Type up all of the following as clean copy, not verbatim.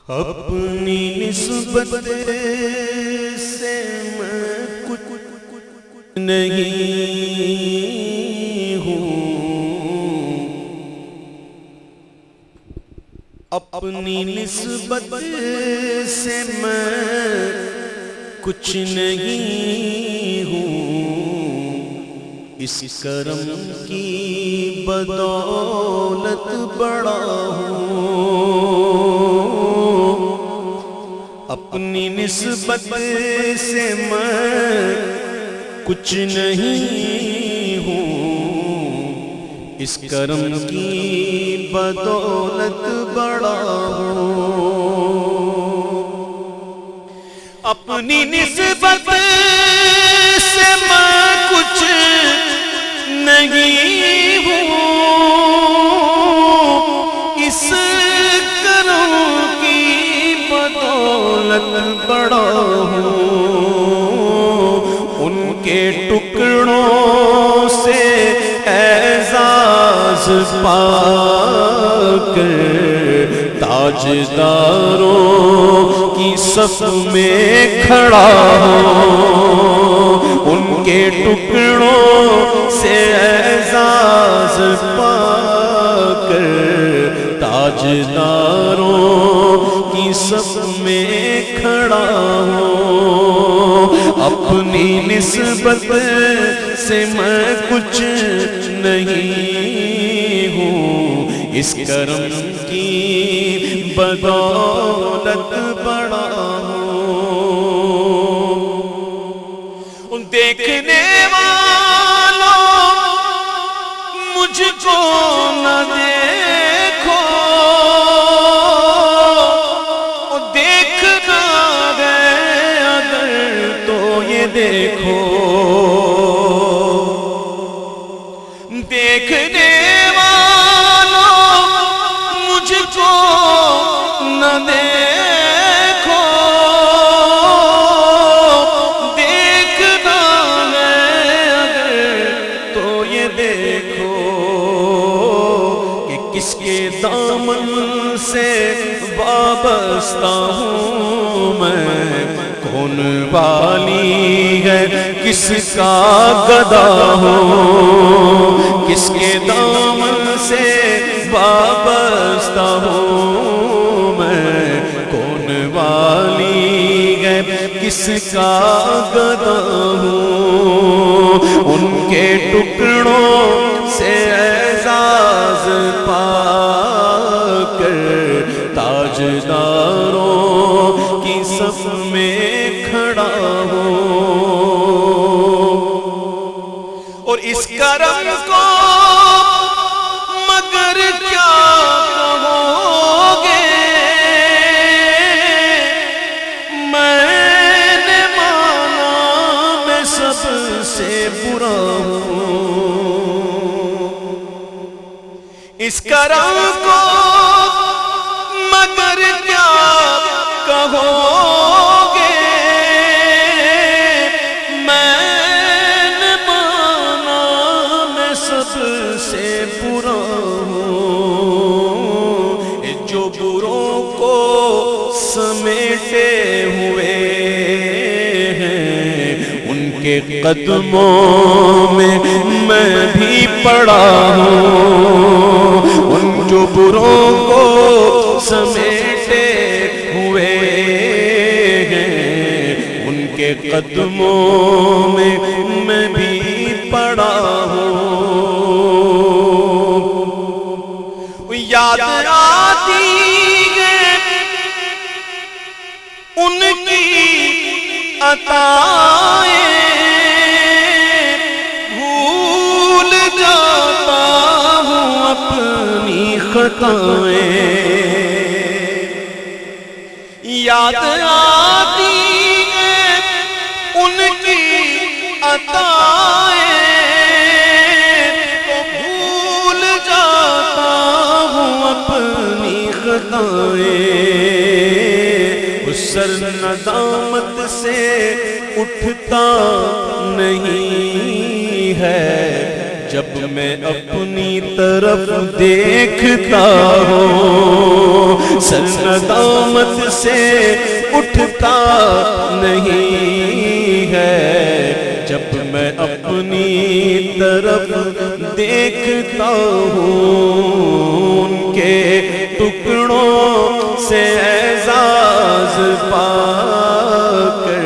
اپنی نسبت سے میں کچھ نہیں ہوں، اپنی نسبت سے میں کچھ نہیں ہوں، اس کرم کی بدولت بڑا ہوں، اپنی نسبت سے میں کچھ نہیں ہوں، اس کرم کی بدولت بڑا ہوں، اپنی نسبت سے میں کچھ نہیں ہوں، اس کرم کی بدولت بڑا ہوں، ان کے ٹکڑوں سے اعزاز پا کر تاجداروں کی صف میں کھڑا ہوں، ان کے ٹکڑوں سے اعزاز پا کر تاجداروں کی صف میں کھڑا ہوں، اپنی نسبت سے میں کچھ نہیں ہوں، اس کرم کی بدولت بڑا ہوں، دیکھنے والوں مجھ کو نہ دیکھو، دیکھنا ہے اگر تو یہ دیکھو، دیکھنے والوں مجھ کو نہ دیکھو، دیکھنا ہے اگر تو یہ دیکھو کہ کس کے دامن سے وابستہ ہوں میں، کون والی ہے کس کا گدا ہوں، کس کے دامن سے وابستہ ہوں میں، کون والی ہے کس کا گدا ہوں، ان کے ٹکڑوں سے اعزاز پا کر تاجداروں کی صف میں کھڑا ہوں، اور اس کرم کو مگر کیا کہو گے، میں نے مانا میں سب سے برا ہوں، اس کرم کو مگر کیا کہو گے، میں نے مانا میں سب سے برا ہوں، جو بروں کو سمیٹے ہوئے ہیں ان کے قدموں میں میں بھی پڑا ہوں، ان جو بروں کو سمیٹے ہوئے ہیں ان کے قدموں میں میں بھی پڑا ہوں، یاد آتی ہے ان کی عطائیں، بھول جاتا ہوں اپنی خطائیں، یاد آتی ہے ان کی عطائیں، تو بھول جاتا ہوں اپنی خطائیں، اس سر ندامت سے اٹھتا نہیں ہے جب میں اپنی طرف دیکھتا ہوں سر ندامت سے اٹھتا نہیں ہے جب میں اپنی طرف دیکھتا ہوں ان کے ٹکڑوں سے اعزاز پا کر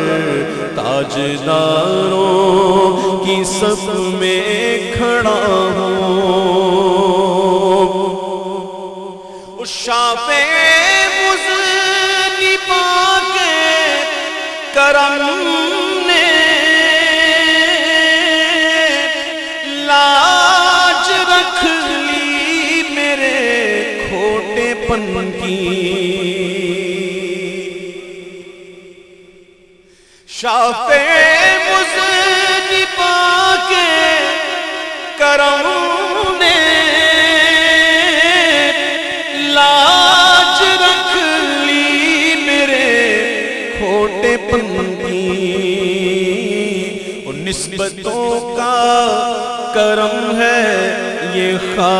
تاجداروں کی صف میں کھڑا ہوں اس شافع مذنبا کے کرم نے لاج رکھ لی میرے کھوٹے پن کی شافع مذنبا کے کرم نے لاج رکھ لی میرے کھوٹے پن کی اور نسبتوں کا کرم ہے یہ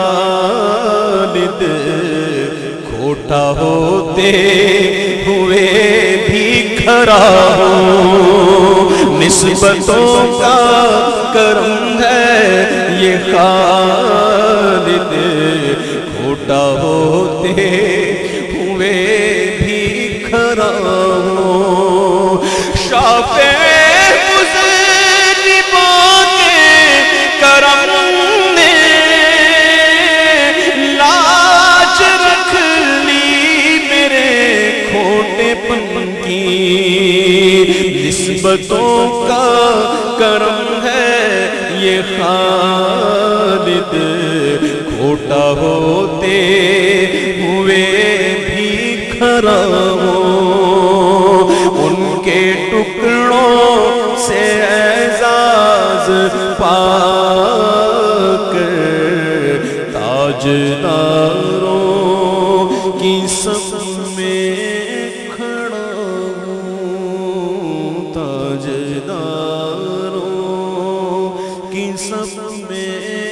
خالد کھوٹا ہوتے ہوئے بھی کھڑا ہوں نسبتوں کا کرم ہے یہ خالد کھوٹا ہوتے ہوئے بھی کھڑا ہوں شافع مذنبا کے کرم نے لاج رکھ لی میرے کھوٹے پن کی نسبتوں کا کرم ہے یہ خالد کھوٹا ہوتے ہوئے بھی کھڑا ہوں ان کے ٹکڑوں سے اعزاز پا کر تاجداروں کی صف میں کھڑا ہوں تاجداروں کی صف میں